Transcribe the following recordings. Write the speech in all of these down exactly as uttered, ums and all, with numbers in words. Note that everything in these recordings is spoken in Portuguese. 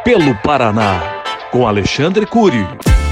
Pelo Paraná, com Alexandre Cury.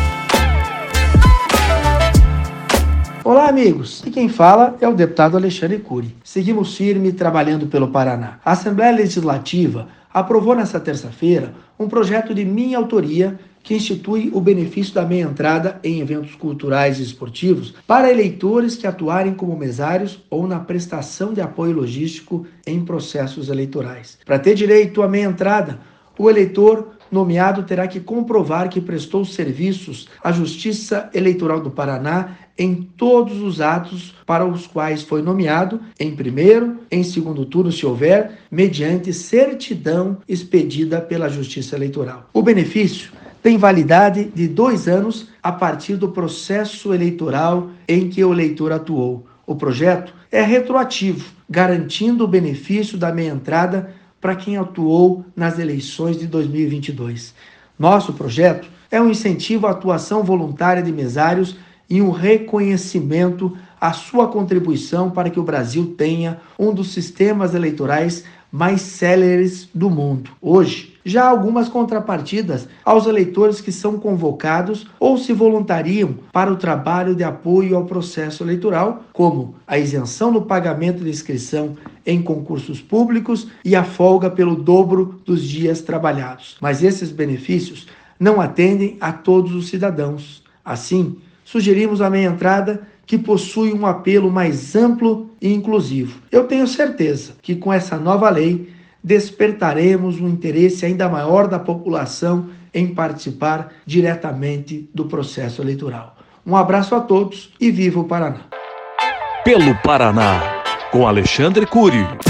Olá, amigos! E quem fala é o deputado Alexandre Cury. Seguimos firme trabalhando pelo Paraná. A Assembleia Legislativa aprovou nesta terça-feira um projeto de minha autoria que institui o benefício da meia-entrada em eventos culturais e esportivos para eleitores que atuarem como mesários ou na prestação de apoio logístico em processos eleitorais. Para ter direito à meia-entrada, o eleitor nomeado terá que comprovar que prestou serviços à Justiça Eleitoral do Paraná em todos os atos para os quais foi nomeado, em primeiro, em segundo turno, se houver, mediante certidão expedida pela Justiça Eleitoral. O benefício tem validade de dois anos a partir do processo eleitoral em que o eleitor atuou. O projeto é retroativo, garantindo o benefício da meia-entrada para quem atuou nas eleições de dois mil e vinte e dois. Nosso projeto é um incentivo à atuação voluntária de mesários e um reconhecimento à sua contribuição para que o Brasil tenha um dos sistemas eleitorais mais céleres do mundo. Hoje, já há algumas contrapartidas aos eleitores que são convocados ou se voluntariam para o trabalho de apoio ao processo eleitoral, como a isenção no pagamento de inscrição em concursos públicos e a folga pelo dobro dos dias trabalhados. Mas esses benefícios não atendem a todos os cidadãos. Assim, sugerimos a meia-entrada, que possui um apelo mais amplo e inclusivo. Eu tenho certeza que com essa nova lei despertaremos um interesse ainda maior da população em participar diretamente do processo eleitoral. Um abraço a todos e viva o Paraná! Pelo Paraná, com Alexandre Cury.